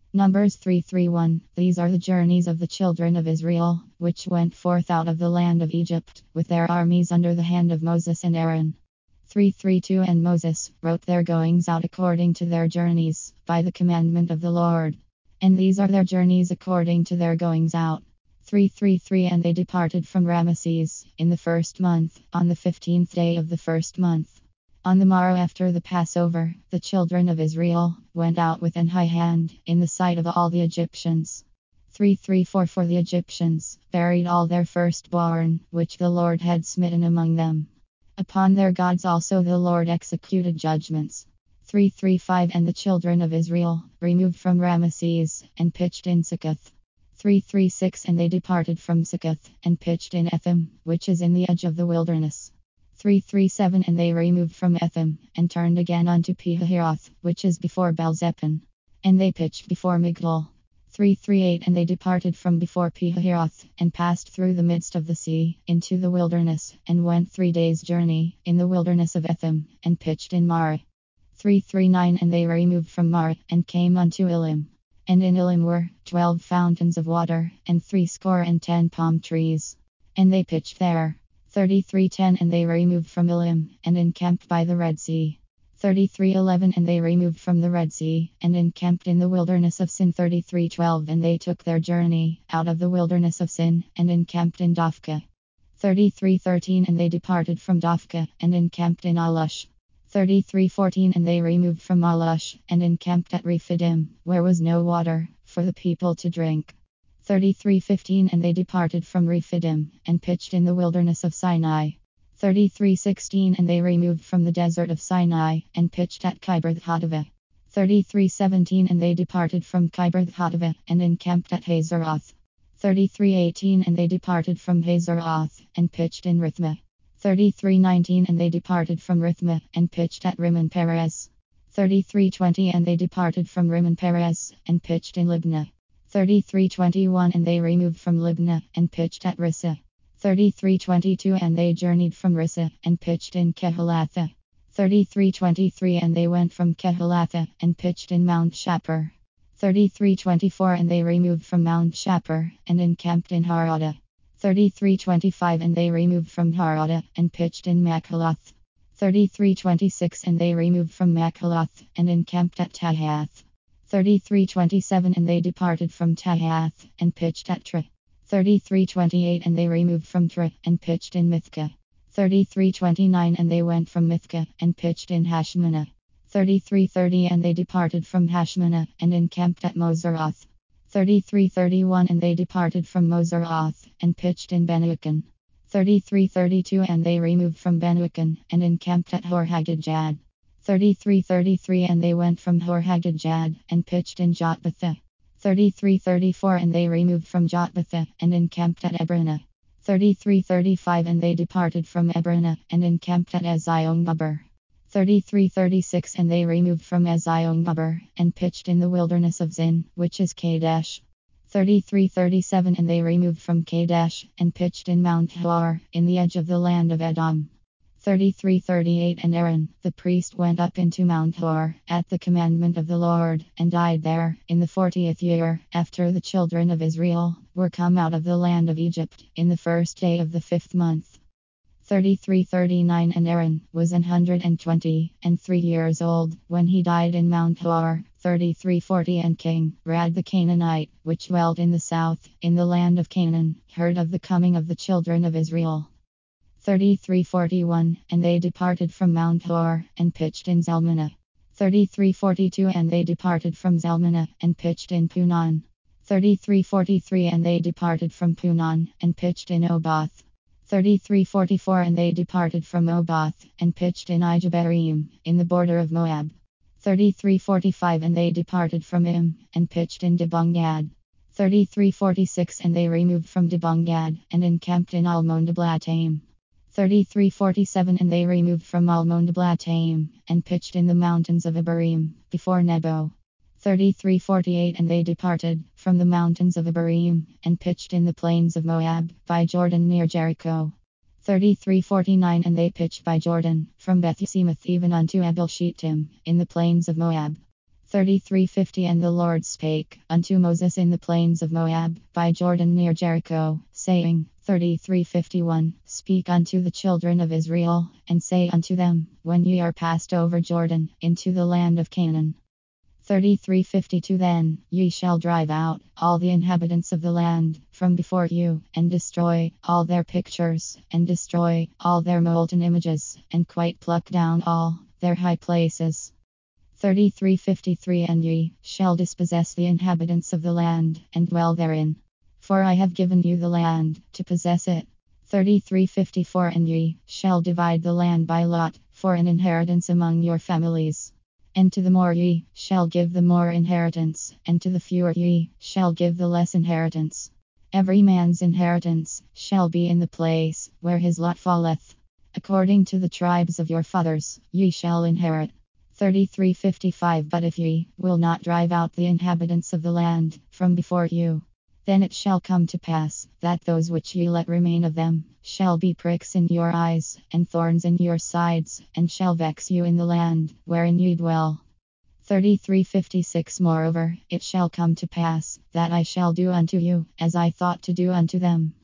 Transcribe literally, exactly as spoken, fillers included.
Numbers three thirty-one. These are the journeys of the children of Israel, which went forth out of the land of Egypt, with their armies under the hand of Moses and Aaron. three thirty-two. And Moses wrote their goings out according to their journeys, by the commandment of the Lord. And these are their journeys according to their goings out. three thirty-three. And they departed from Ramesses, in the first month, on the fifteenth day of the first month. On the morrow after the Passover, the children of Israel went out with an high hand, in the sight of all the Egyptians. three thirty-four. For the Egyptians buried all their firstborn, which the Lord had smitten among them. Upon their gods also the Lord executed judgments. three thirty-five. And the children of Israel removed from Ramesses, and pitched in Succoth. three thirty-six. And they departed from Succoth, and pitched in Etham, which is in the edge of the wilderness. three thirty-seven. And they removed from Etham, and turned again unto Pihahiroth, which is before Baalzephon. And they pitched before Migdol. three thirty-eight. And they departed from before Pihahiroth, and passed through the midst of the sea, into the wilderness, and went three days' journey, in the wilderness of Etham, and pitched in Marah. three thirty-nine. And they removed from Marah, and came unto Elim. And in Elim were twelve fountains of water, and threescore and ten palm trees. And they pitched there. thirty-three ten. And they removed from Elim, and encamped by the Red Sea. thirty-three eleven. And they removed from the Red Sea, and encamped in the wilderness of Sin. thirty-three twelve. And they took their journey out of the wilderness of Sin, and encamped in Dophkah. thirty-three thirteen. And they departed from Dophkah, and encamped in Alush. thirty-three fourteen. And they removed from Alush, and encamped at Rephidim, where was no water for the people to drink. thirty-three fifteen. And they departed from Rephidim, and pitched in the wilderness of Sinai. thirty-three sixteen. And they removed from the desert of Sinai, and pitched at Kibroth Hattaavah. thirty-three seventeen. And they departed from Kibroth Hattaavah, and encamped at Hazeroth. thirty-three eighteen. And they departed from Hazeroth, and pitched in Rithmah. thirty-three nineteen. And they departed from Rithmah, and pitched at Rimmon Perez. thirty-three twenty. And they departed from Rimmon Perez, and pitched in Libnah. thirty-three twenty-one. And they removed from Libnah, and pitched at Rissa. thirty-three twenty-two. And they journeyed from Rissa, and pitched in Kehelatha. thirty-three twenty-three. And they went from Kehelatha, and pitched in Mount Shapur. thirty-three twenty-four. And they removed from Mount Shapur, and encamped in Harada. thirty-three twenty-five. And they removed from Harada, and pitched in Machaloth. thirty-three twenty-six. And they removed from Machaloth, and encamped at Tahath. thirty-three twenty-seven. And they departed from Tahath, and pitched at Tra. thirty-three twenty-eight. And they removed from Tra, and pitched in Mithka. thirty-three twenty-nine. And they went from Mithka, and pitched in Hashmanah. thirty-three thirty. And they departed from Hashmanah, and encamped at Moseroth. thirty-three thirty-one. And they departed from Moseroth, and pitched in Benuican. thirty-three thirty-two. And they removed from Benuican, and encamped at Horhagidjad. thirty-three thirty-three. And they went from Horhagidjad, and pitched in Jotbatha. thirty-three thirty-four. And they removed from Jotbatha, and encamped at Ebrana. thirty-three thirty-five. And they departed from Ebrana, and encamped at Eziongeber. thirty-three thirty-six. And they removed from Eziongeber, and pitched in the wilderness of Zin, which is Kadesh. thirty-three thirty-seven. And they removed from Kadesh, and pitched in Mount Hor, in the edge of the land of Edom. thirty-three thirty-eight. And Aaron, the priest, went up into Mount Hor, at the commandment of the Lord, and died there, in the fortieth year, after the children of Israel were come out of the land of Egypt, in the first day of the fifth month. thirty-three thirty-nine. And Aaron was an hundred and twenty and three years old, when he died in Mount Hor. thirty-three forty. And King Rad the Canaanite, which dwelt in the south, in the land of Canaan, heard of the coming of the children of Israel. thirty-three forty-one. And they departed from Mount Hor, and pitched in Zalmunna. thirty-three forty-two. And they departed from Zalmunna, and pitched in Punon. thirty-three forty-three. And they departed from Punon, and pitched in Oboth. thirty-three forty-four. And they departed from Oboth, and pitched in Ijeberim, in the border of Moab. thirty-three forty-five. And they departed from Im, and pitched in Dibongad. thirty-three forty-six. And they removed from Dibongad, and encamped in Almon-Diblataim. thirty-three forty-seven. And they removed from Almon-Diblataim, and pitched in the mountains of Abarim, before Nebo. thirty-three forty-eight. And they departed from the mountains of Abarim, and pitched in the plains of Moab, by Jordan near Jericho. thirty-three forty-nine. And they pitched by Jordan, from Beth-Yesimeth even unto Abel Shittim, in the plains of Moab. thirty-three fifty And the Lord spake unto Moses in the plains of Moab, by Jordan near Jericho, saying, thirty-three fifty-one Speak unto the children of Israel, and say unto them, when ye are passed over Jordan, into the land of Canaan. thirty-three fifty-two Then ye shall drive out all the inhabitants of the land from before you, and destroy all their pictures, and destroy all their molten images, and quite pluck down all their high places. thirty-three fifty-three And ye shall dispossess the inhabitants of the land, and dwell therein. For I have given you the land, to possess it. thirty-three fifty-four And ye shall divide the land by lot, for an inheritance among your families. And to the more ye shall give the more inheritance, and to the fewer ye shall give the less inheritance. Every man's inheritance shall be in the place where his lot falleth. According to the tribes of your fathers, ye shall inherit. thirty-three fifty-five But if ye will not drive out the inhabitants of the land from before you, then it shall come to pass that those which ye let remain of them shall be pricks in your eyes, and thorns in your sides, and shall vex you in the land wherein ye dwell. thirty-three fifty-six Moreover, it shall come to pass that I shall do unto you as I thought to do unto them.